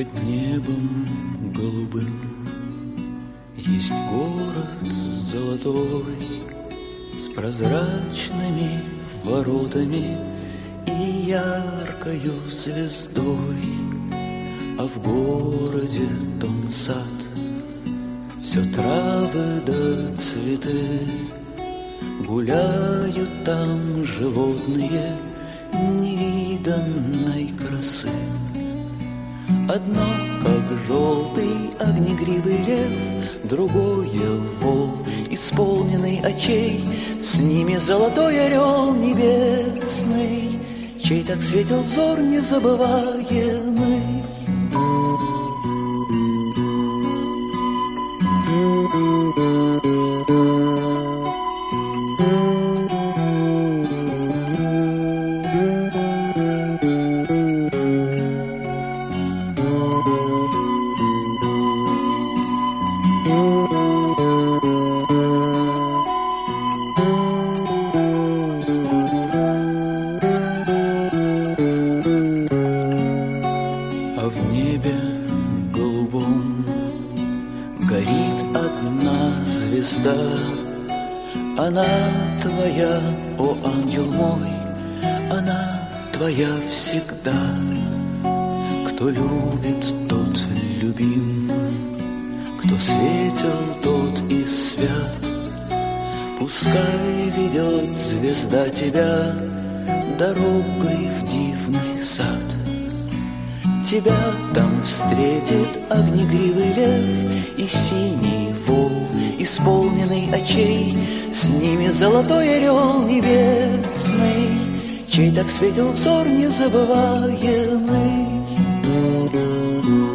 Под небом голубым есть город золотой с прозрачными воротами и яркою звездой, а в городе дом сад, все травы да цветы, гуляют там животные невиданной красы. Одно, как желтый огнегривый лев, другое вол, исполненный очей, с ними золотой орел небесный, чей так светил взор незабываемый. А в небе голубом горит одна звезда. Она твоя, о ангел мой, она твоя всегда. Кто любит, тот любим, кто светел, тот и свят. Пускай ведет звезда тебя дорогой в дивный сад. Тебя там встретит огнегривый лев и синий вол, исполненный очей, с ними золотой орел небесный, чей так светил взор незабываемый.